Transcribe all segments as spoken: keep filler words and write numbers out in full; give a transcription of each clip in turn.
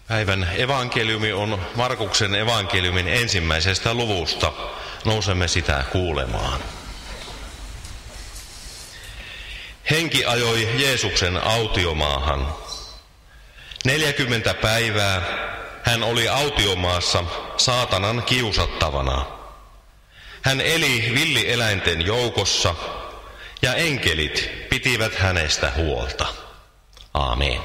Päivän evankeliumi on Markuksen evankeliumin ensimmäisestä luvusta. Nousemme sitä kuulemaan. Henki ajoi Jeesuksen autiomaahan. Neljäkymmentä päivää hän oli autiomaassa saatanan kiusattavana. Hän eli villieläinten joukossa ja enkelit pitivät hänestä huolta. Aamen.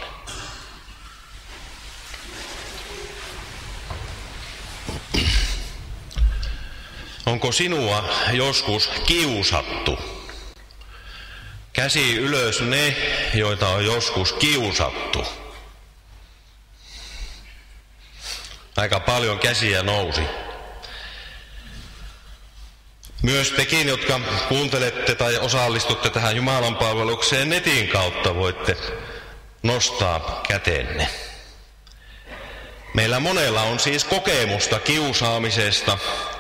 Onko sinua joskus kiusattu? Käsi ylös ne, joita on joskus kiusattu. Aika paljon käsiä nousi. Myös tekin, jotka kuuntelette tai osallistutte tähän Jumalan palvelukseen netin kautta, voitte nostaa kätenne. Meillä monella on siis kokemusta kiusaamisesta.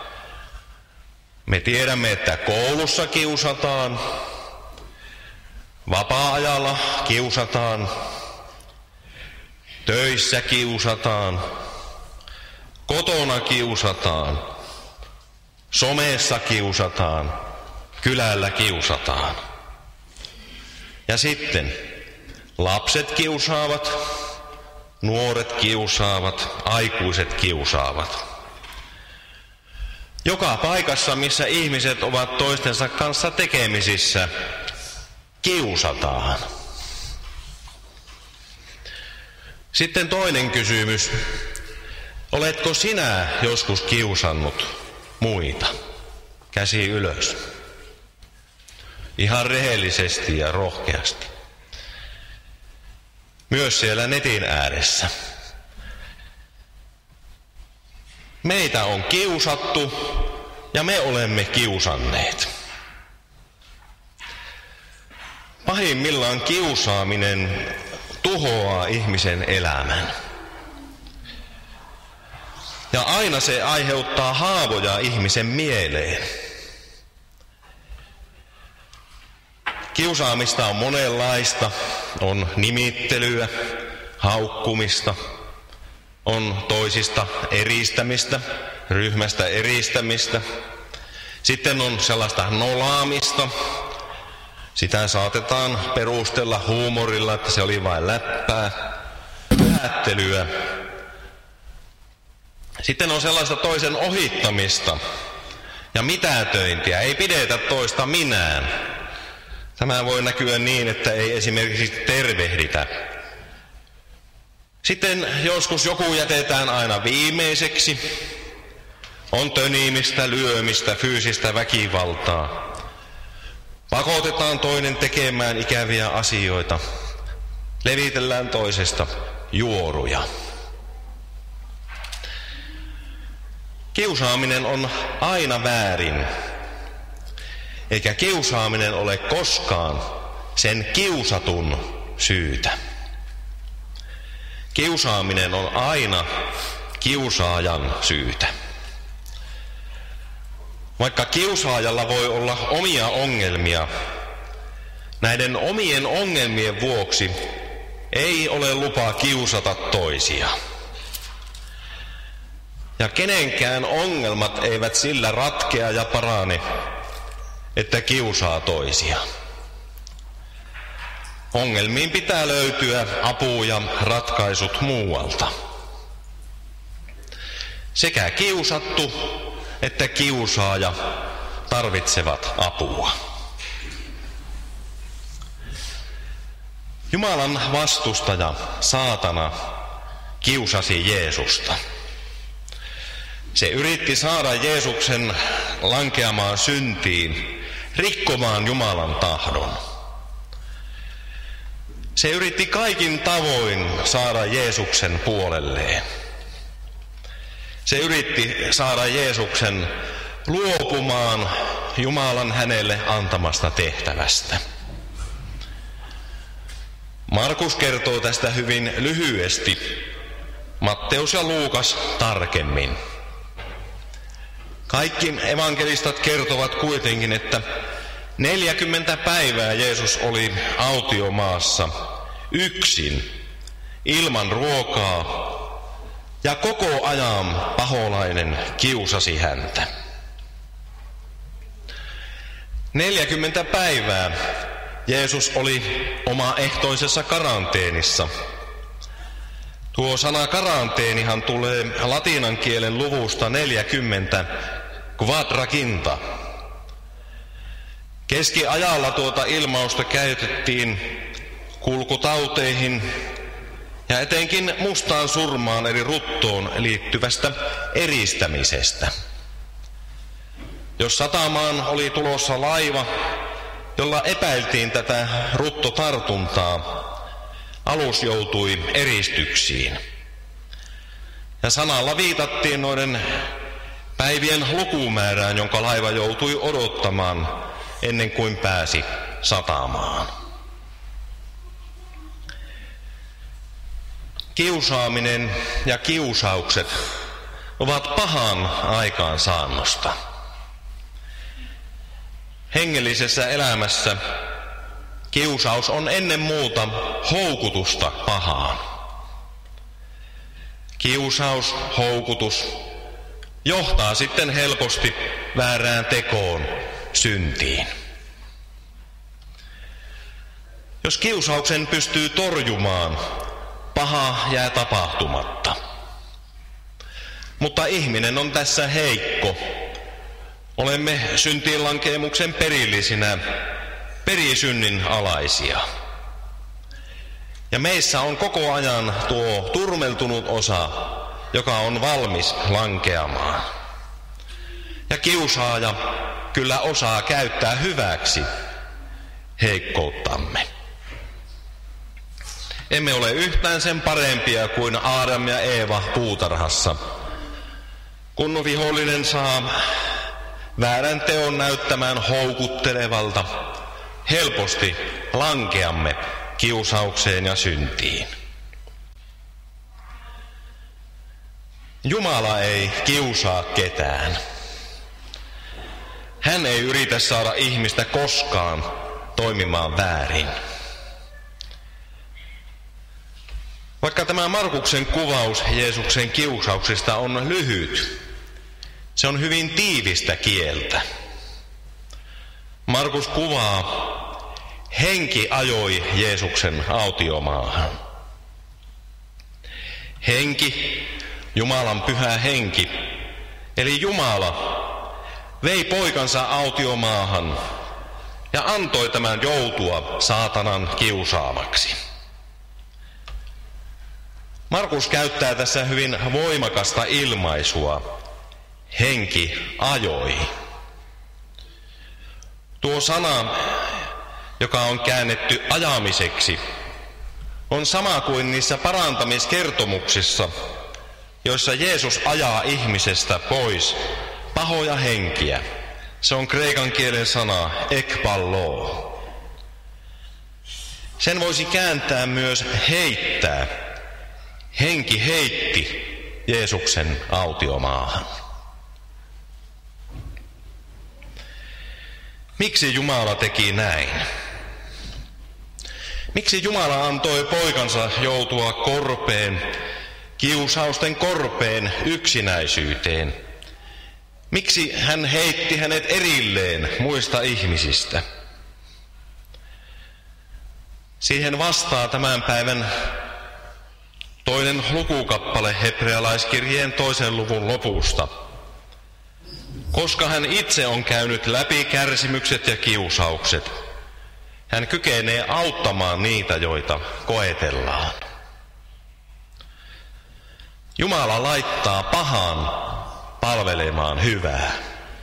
Me tiedämme, että koulussa kiusataan, vapaa-ajalla kiusataan, töissä kiusataan, kotona kiusataan, somessa kiusataan, kylällä kiusataan. Ja sitten lapset kiusaavat, nuoret kiusaavat, aikuiset kiusaavat. Joka paikassa, missä ihmiset ovat toistensa kanssa tekemisissä, kiusataan. Sitten toinen kysymys. Oletko sinä joskus kiusannut muita? Käsi ylös. Ihan rehellisesti ja rohkeasti. Myös siellä netin ääressä. Meitä on kiusattu ja me olemme kiusanneet. Pahimmillaan kiusaaminen tuhoaa ihmisen elämän. Ja aina se aiheuttaa haavoja ihmisen mieleen. Kiusaamista on monenlaista. On nimittelyä, haukkumista, on toisista eristämistä, ryhmästä eristämistä. Sitten on sellaista nolaamista. Sitä saatetaan perustella huumorilla, että se oli vain läppää, päättelyä. Sitten on sellaista toisen ohittamista ja mitätöintiä. Ei pidetä toista minään. Tämä voi näkyä niin, että ei esimerkiksi tervehditä. Sitten joskus joku jätetään aina viimeiseksi. On tönimistä, lyömistä, fyysistä väkivaltaa. Pakotetaan toinen tekemään ikäviä asioita. Levitellään toisesta juoruja. Kiusaaminen on aina väärin. Eikä kiusaaminen ole koskaan sen kiusatun syytä. Kiusaaminen on aina kiusaajan syytä. Vaikka kiusaajalla voi olla omia ongelmia, näiden omien ongelmien vuoksi ei ole lupaa kiusata toisia. Ja kenenkään ongelmat eivät sillä ratkea ja parane, että kiusaa toisia. Ongelmiin pitää löytyä apu ja ratkaisut muualta. Sekä kiusattu että kiusaaja tarvitsevat apua. Jumalan vastustaja, saatana, kiusasi Jeesusta. Se yritti saada Jeesuksen lankeamaan syntiin, rikkomaan Jumalan tahdon. Se yritti kaikin tavoin saada Jeesuksen puolelleen. Se yritti saada Jeesuksen luopumaan Jumalan hänelle antamasta tehtävästä. Markus kertoo tästä hyvin lyhyesti, Matteus ja Luukas tarkemmin. Kaikki evankelistat kertovat kuitenkin, että neljäkymmentä päivää Jeesus oli autiomaassa yksin, ilman ruokaa Ja koko ajan paholainen kiusasi häntä. Neljäkymmentä päivää Jeesus oli omaehtoisessa karanteenissa. Tuo sana karanteenihan tulee latinan kielen luvusta neljäkymmentä, quadraginta. Keskiajalla tuota ilmausta käytettiin kulkutauteihin ja etenkin mustaan surmaan eli ruttoon liittyvästä eristämisestä. Jos satamaan oli tulossa laiva, jolla epäiltiin tätä ruttotartuntaa, alus joutui eristyksiin. Ja sanalla viitattiin noiden päivien lukumäärään, jonka laiva joutui odottamaan ennen kuin pääsi satamaan. Kiusaaminen ja kiusaukset ovat pahan aikaansaannosta. Hengellisessä elämässä kiusaus on ennen muuta houkutusta pahaan. Kiusaus, houkutus johtaa sitten helposti väärään tekoon, syntiin. Jos kiusauksen pystyy torjumaan, paha jää tapahtumatta. Mutta ihminen on tässä heikko. Olemme syntiinlankeemuksen perillisinä, perisynnin alaisia. Ja meissä on koko ajan tuo turmeltunut osa, joka on valmis lankeamaan. Ja kiusaaja kyllä osaa käyttää hyväksi heikkouttamme. Emme ole yhtään sen parempia kuin Aadam ja Eeva puutarhassa. Kun vihollinen saa väärän teon näyttämään houkuttelevalta, helposti lankeamme kiusaukseen ja syntiin. Jumala ei kiusaa ketään. Hän ei yritä saada ihmistä koskaan toimimaan väärin. Vaikka tämä Markuksen kuvaus Jeesuksen kiusauksista on lyhyt, se on hyvin tiivistä kieltä. Markus kuvaa, henki ajoi Jeesuksen autiomaahan. Henki, Jumalan pyhä henki, eli Jumala, vei poikansa autiomaahan ja antoi tämän joutua saatanan kiusaamaksi. Markus käyttää tässä hyvin voimakasta ilmaisua. Henki ajoi. Tuo sana, joka on käännetty ajamiseksi, on sama kuin niissä parantamiskertomuksissa, joissa Jeesus ajaa ihmisestä pois pahoja henkiä. Se on kreikan kielen sana ekballo. Sen voisi kääntää myös heittää. Henki heitti Jeesuksen autiomaahan. Miksi Jumala teki näin? Miksi Jumala antoi poikansa joutua korpeen, kiusausten korpeen yksinäisyyteen? Miksi hän heitti hänet erilleen muista ihmisistä? Siihen vastaa tämän päivän toinen lukukappale hebrealaiskirjeen toisen luvun lopusta. Koska hän itse on käynyt läpi kärsimykset ja kiusaukset, hän kykenee auttamaan niitä, joita koetellaan. Jumala laittaa pahan palvelemaan hyvää.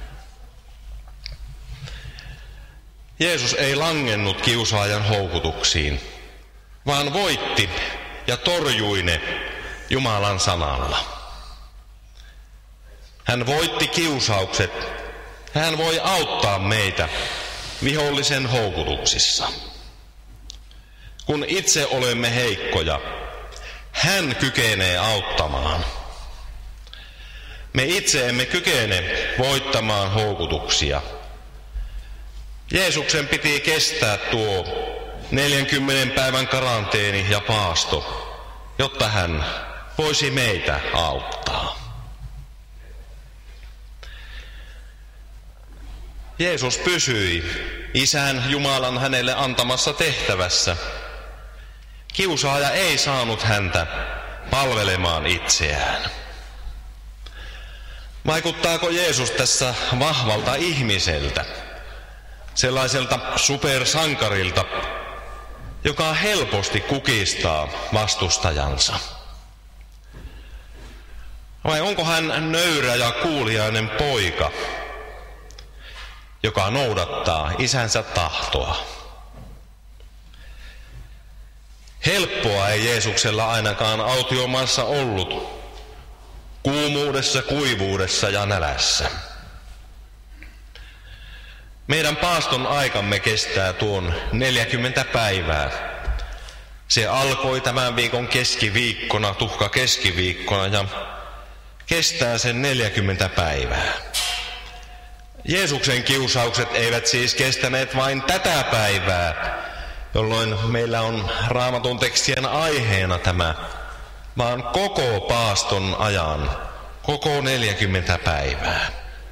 Jeesus ei langennut kiusaajan houkutuksiin, vaan voitti ja torjui ne Jumalan sanalla. Hän voitti kiusaukset. Hän voi auttaa meitä vihollisen houkutuksissa. Kun itse olemme heikkoja, hän kykenee auttamaan. Me itse emme kykene voittamaan houkutuksia. Jeesuksen piti kestää tuo neljänkymmenen päivän karanteeni ja paasto, jotta hän voisi meitä auttaa. Jeesus pysyi Isän Jumalan hänelle antamassa tehtävässä. Kiusaaja ei saanut häntä palvelemaan itseään. Vaikuttaako Jeesus tässä vahvalta ihmiseltä, sellaiselta supersankarilta, joka helposti kukistaa vastustajansa? Vai onko hän nöyrä ja kuuliainen poika, joka noudattaa isänsä tahtoa? Helppoa ei Jeesuksella ainakaan autiomaassa ollut, kuumuudessa, kuivuudessa ja nälässä. Meidän paaston aikamme kestää tuon neljäkymmentä päivää. Se alkoi tämän viikon keskiviikkona, tuhka keskiviikkona, ja kestää sen neljäkymmentä päivää. Jeesuksen kiusaukset eivät siis kestäneet vain tätä päivää, jolloin meillä on Raamatun tekstien aiheena tämä, vaan koko paaston ajan, koko neljäkymmentä päivää.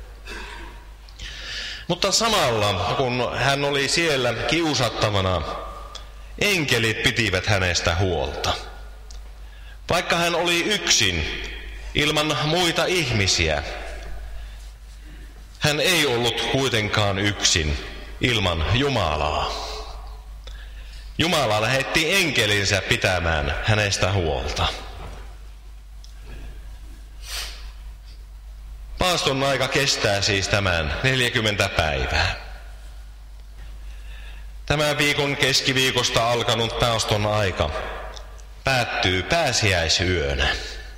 Mutta samalla, kun hän oli siellä kiusattavana, enkelit pitivät hänestä huolta. Vaikka hän oli yksin, ilman muita ihmisiä, hän ei ollut kuitenkaan yksin ilman Jumalaa. Jumala lähetti enkelinsä pitämään hänestä huolta. Paaston aika kestää siis tämän neljäkymmentä päivää. Tämän viikon keskiviikosta alkanut paaston aika päättyy pääsiäisyönä.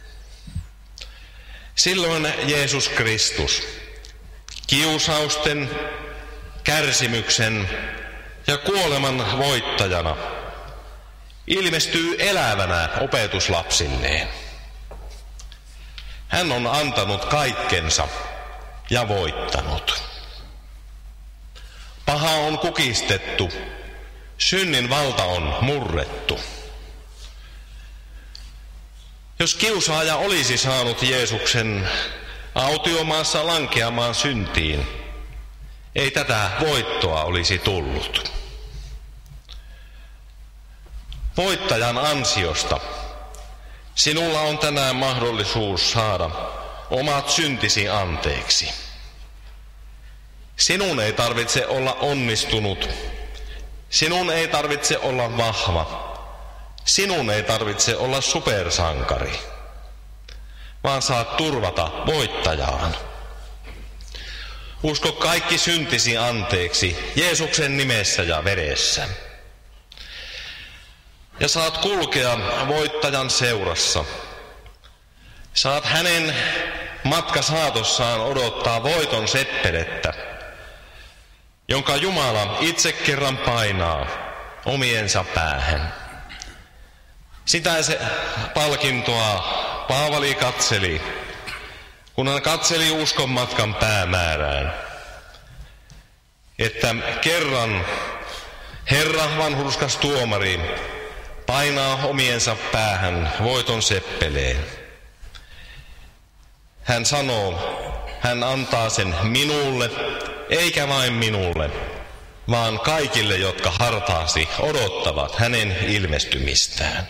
Silloin Jeesus Kristus kiusausten, kärsimyksen ja kuoleman voittajana ilmestyy elävänä opetuslapsilleen. Hän on antanut kaikkensa ja voittanut. Paha on kukistettu, synnin valta on murrettu. Jos kiusaaja olisi saanut Jeesuksen autiomaassa lankeamaan syntiin, ei tätä voittoa olisi tullut. Voittajan ansiosta sinulla on tänään mahdollisuus saada omat syntisi anteeksi. Sinun ei tarvitse olla onnistunut. Sinun ei tarvitse olla vahva. Sinun ei tarvitse olla supersankari, vaan saat turvata voittajaan. Usko kaikki syntisi anteeksi Jeesuksen nimessä ja veressä. Ja saat kulkea voittajan seurassa. Saat hänen matkasaatossaan odottaa voiton seppelettä, jonka Jumala itse kerran painaa omiensa päähän. Sitä se palkintoa Paavali katseli, kun hän katseli uskon matkan päämäärään, että kerran Herra vanhurskas tuomari painaa omiensa päähän voiton seppeleen. Hän sanoo, hän antaa sen minulle, eikä vain minulle, vaan kaikille, jotka hartaasti odottavat hänen ilmestymistään.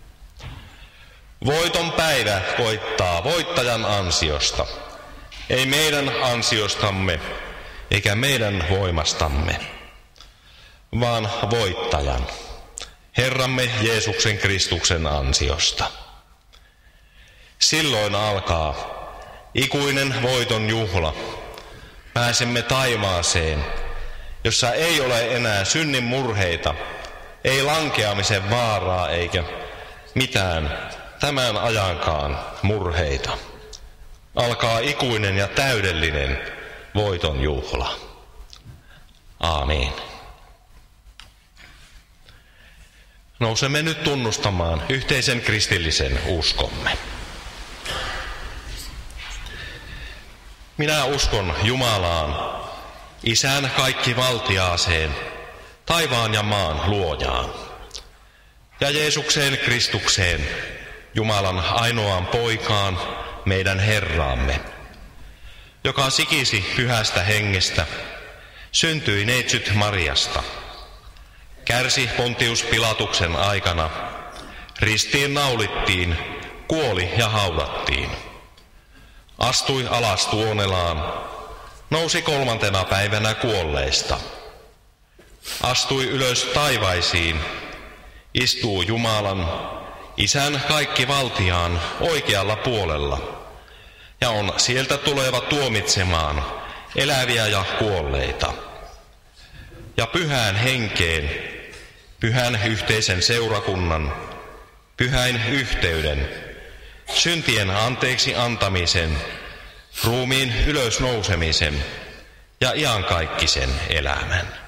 Voiton päivä koittaa voittajan ansiosta, ei meidän ansiostamme eikä meidän voimastamme, vaan voittajan, Herramme Jeesuksen Kristuksen ansiosta. Silloin alkaa ikuinen voiton juhla. Pääsemme taivaaseen, jossa ei ole enää synnin murheita, ei lankeamisen vaaraa eikä mitään tämän ajankaan murheita. Alkaa ikuinen ja täydellinen voiton juhla. Aamen. Nousemme nyt tunnustamaan yhteisen kristillisen uskomme. Minä uskon Jumalaan, Isään kaikkivaltiaaseen, taivaan ja maan luojaan, ja Jeesukseen Kristukseen, Jumalan ainoaan poikaan, meidän Herraamme, joka sikisi pyhästä hengestä, syntyi neitsyt Mariasta, kärsi Pontius Pilatuksen aikana, ristiin naulittiin, kuoli ja haudattiin, astui alas tuonelaan, nousi kolmantena päivänä kuolleista, astui ylös taivaisiin, istuu Jumalan, Isän kaikki valtiaan oikealla puolella, ja on sieltä tuleva tuomitsemaan eläviä ja kuolleita. Ja pyhään henkeen, pyhän yhteisen seurakunnan, pyhäin yhteyden, syntien anteeksi antamisen, ruumiin ylösnousemisen ja iankaikkisen elämän.